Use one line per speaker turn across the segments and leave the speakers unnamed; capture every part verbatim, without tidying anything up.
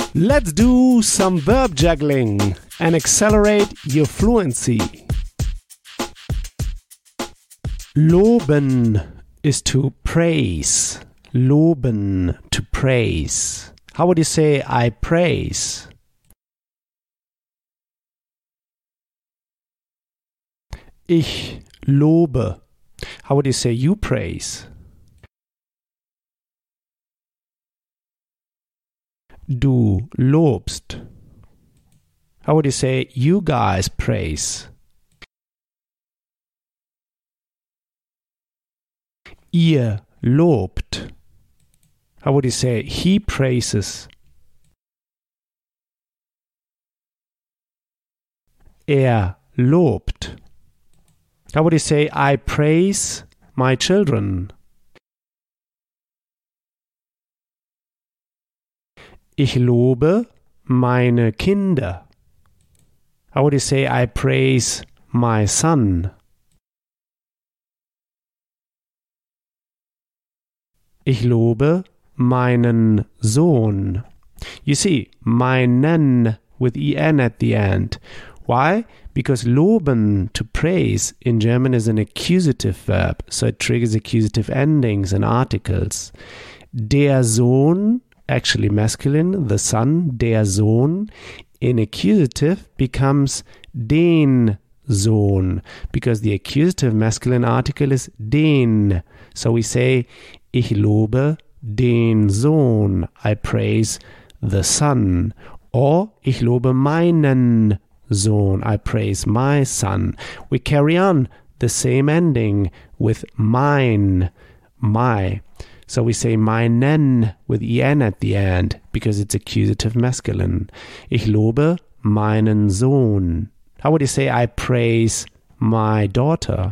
Let's do some verb juggling and accelerate your fluency. Loben is to praise. Loben, to praise. How would you say I praise? Ich lobe. How would you say you praise? Du lobst. How would you say you guys praise? Ihr lobt. How would you say he praises? Er lobt. How would you say I praise my children? Ich lobe meine Kinder. How would you say I praise my son? Ich lobe meinen Sohn. You see, meinen with en at the end. Why? Because loben, to praise, in German is an accusative verb, so it triggers accusative endings and articles. Der Sohn, actually masculine, the son, der Sohn, in accusative becomes den Sohn, because the accusative masculine article is den. So we say, ich lobe den Sohn, I praise the son. Or, ich lobe meinen Sohn, I praise my son. We carry on the same ending with mein, my. So we say meinen with en at the end because it's accusative masculine. Ich lobe meinen Sohn. How would you say I praise my daughter?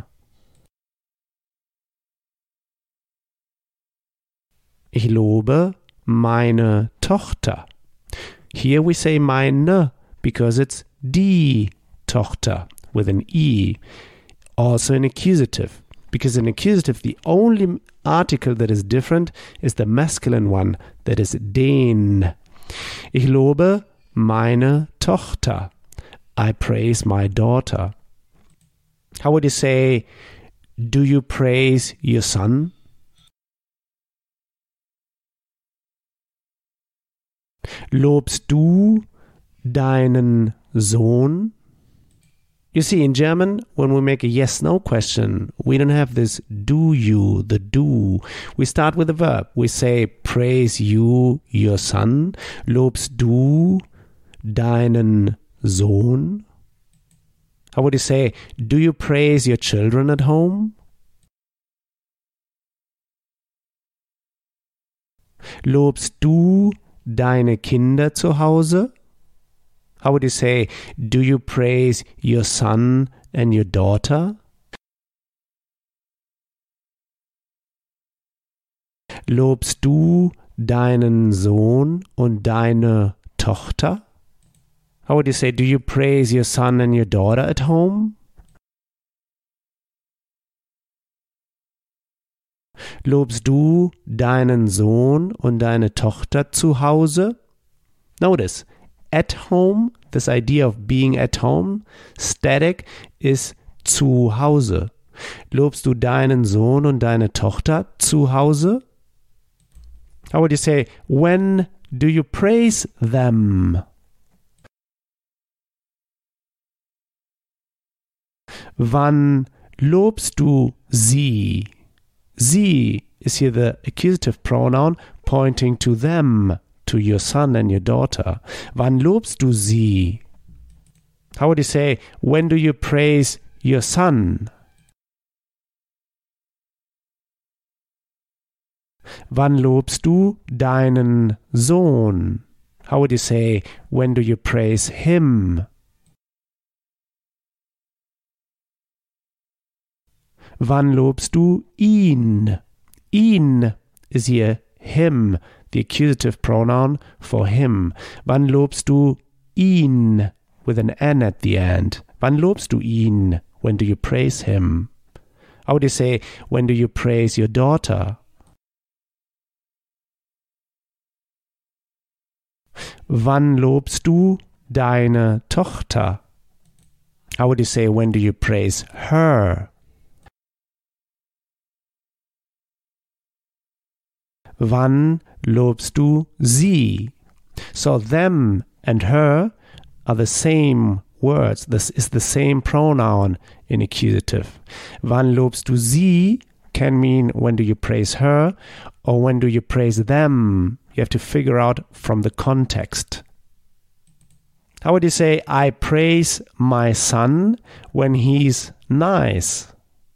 Ich lobe meine Tochter. Here we say meine because it's die Tochter with an e. Also an accusative. Because in accusative, the only article that is different is the masculine one, that is den. Ich lobe meine Tochter. I praise my daughter. How would you say, do you praise your son? Lobst du deinen Sohn? You see, in German, when we make a yes-no question, we don't have this do you, the do. We start with a verb. We say, praise you your son. Lobst du deinen Sohn? How would you say, do you praise your children at home? Lobst du deine Kinder zu Hause? How would you say, do you praise your son and your daughter? Lobst du deinen Sohn und deine Tochter? How would you say, do you praise your son and your daughter at home? Lobst du deinen Sohn und deine Tochter zu Hause? Notice, at home, this idea of being at home, static, is zu Hause. Lobst du deinen Sohn und deine Tochter zu Hause? How would you say, when do you praise them? Wann lobst du sie? Sie is here the accusative pronoun pointing to them, to your son and your daughter. Wann lobst du sie? How would you say, when do you praise your son? Wann lobst du deinen Sohn? How would you say, when do you praise him? Wann lobst du ihn? Ihn is here him, the accusative pronoun for him. Wann lobst du ihn with an n at the end? Wann lobst du ihn? When do you praise him? How would you say, when do you praise your daughter? Wann lobst du deine Tochter? How would you say, when do you praise her? Wann lobst du sie? So them and her are the same words. This is the same pronoun in accusative. Wann lobst du sie can mean when do you praise her or when do you praise them. You have to figure out from the context. How would you say, I praise my son when he's nice?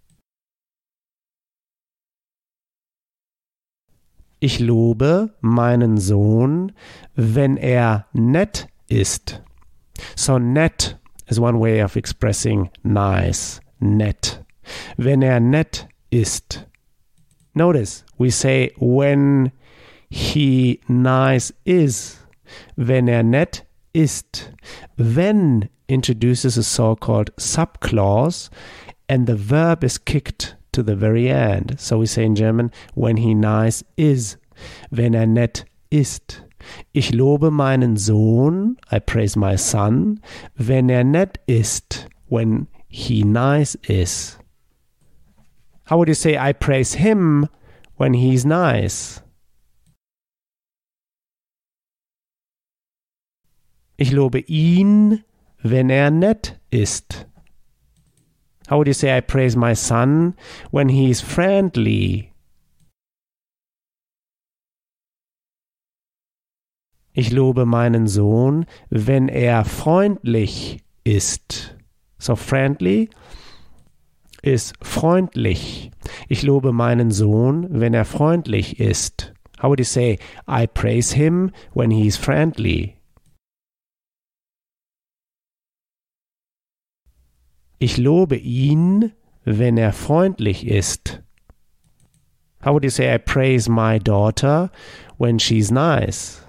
Ich lobe meinen Sohn, wenn er nett ist. So nett is one way of expressing nice, nett. Wenn er nett ist. Notice, we say when he nice is. Wenn er nett ist. Wenn introduces a so-called subclause and the verb is kicked to the very end. So we say in German, when he nice is. Wenn er nett ist. Ich lobe meinen Sohn, I praise my son, wenn er nett ist, when he nice is. How would you say, I praise him when he's nice? Ich lobe ihn, wenn er nett ist. How would you say, I praise my son when he's friendly? Ich lobe meinen Sohn, wenn er freundlich ist. So friendly ist freundlich. Ich lobe meinen Sohn, wenn er freundlich ist. How would you say, I praise him when he's friendly? Ich lobe ihn, wenn er freundlich ist. How would you say, I praise my daughter when she's nice?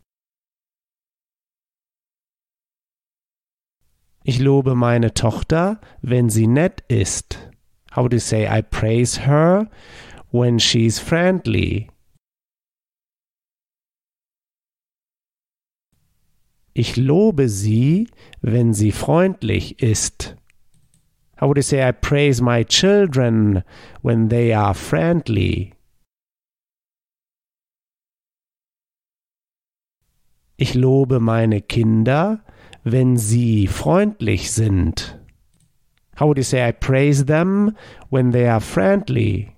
Ich lobe meine Tochter, wenn sie nett ist. How would you say, I praise her when she's friendly? Ich lobe sie, wenn sie freundlich ist. How would you say, I praise my children when they are friendly? Ich lobe meine Kinder, wenn sie freundlich sind. How would you say, I praise them when they are friendly?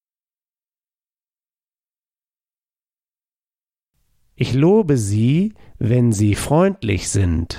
Ich lobe sie, wenn sie freundlich sind.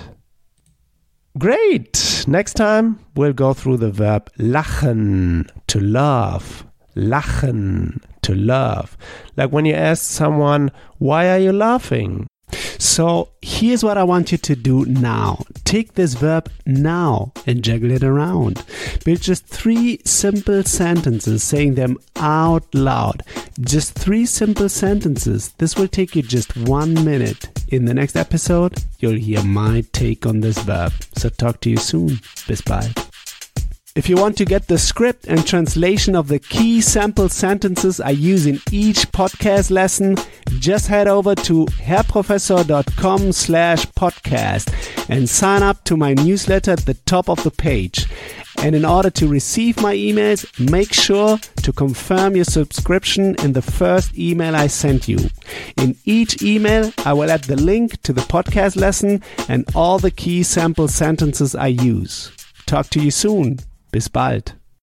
Great! Next time we'll go through the verb lachen, to laugh. Lachen, to laugh. Like when you ask someone, why are you laughing? So here's what I want you to do now. Take this verb now and juggle it around. Build just three simple sentences, saying them out loud. Just three simple sentences. This will take you just one minute. In the next episode, you'll hear my take on this verb. So talk to you soon. Bis bald. If you want to get the script and translation of the key sample sentences I use in each podcast lesson, just head over to herrprofessor.com slash podcast and sign up to my newsletter at the top of the page. And in order to receive my emails, make sure to confirm your subscription in the first email I sent you. In each email, I will add the link to the podcast lesson and all the key sample sentences I use. Talk to you soon. Bis bald.